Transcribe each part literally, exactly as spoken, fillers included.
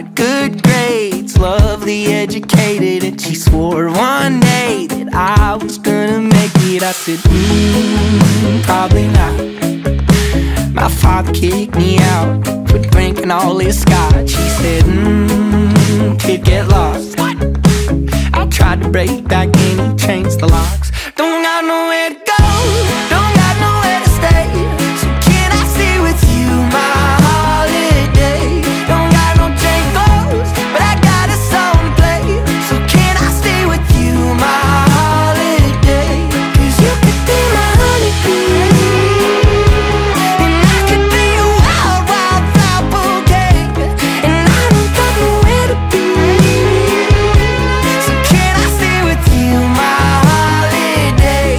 got good grades, lovely educated, and she swore one day that I was gonna make it. I said, mm, probably not. My father kicked me out for drinking all his scotch. He said, mmm, kid, get lost. What? I tried to break back in, he changed the locks. Don't got nowhere to go, don't got nowhere to stay. So can I stay with you, my holiday? Don't got no chain clothes, but I got a song to play. So can I stay with you, my holiday? Cause you could be my honeybee, and I could be a wild, wild flower bouquet, and I don't got nowhere to be. So can I stay with you, my holiday?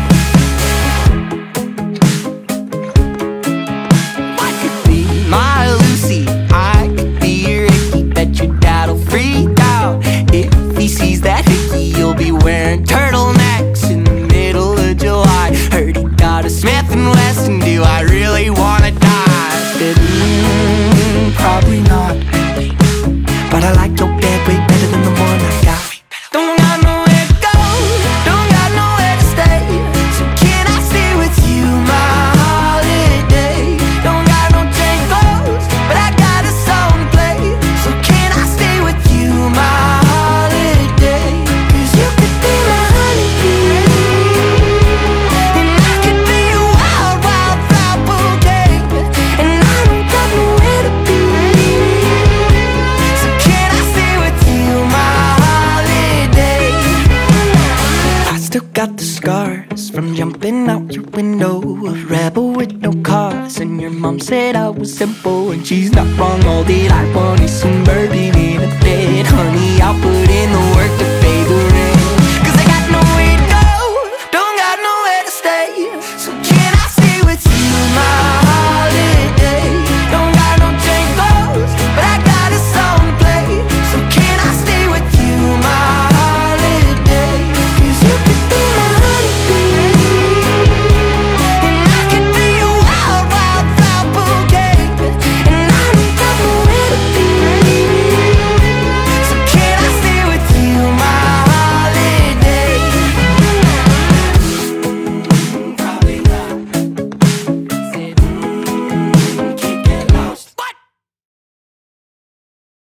I could be my Lucy, I could be your Ricky. Bet your dad'll freak out if he sees that hickey. You'll be wearing turtlenecks in the middle of July. Heard he got a Smith and Wesson. Do I really wanna die? I said, mm, probably not, but I like your bed way better than the one I got. Don't got nowhere to go, don't got nowhere to stay. So can I stay with you, my holiday? Don't got no chain clothes, but I got a song to play. So can I stay with you, my holiday? Cause you could be my honeybee, and I could be a wild, wild flower bouquet, and I don't got nowhere to be. So can I stay with you, my holiday? I still got the scars from jumping out your window, a rebel with no cause. And your mom said I was simple, and she's not wrong. All that I want is some bourbon in a bed. Honey, I'll put in the work to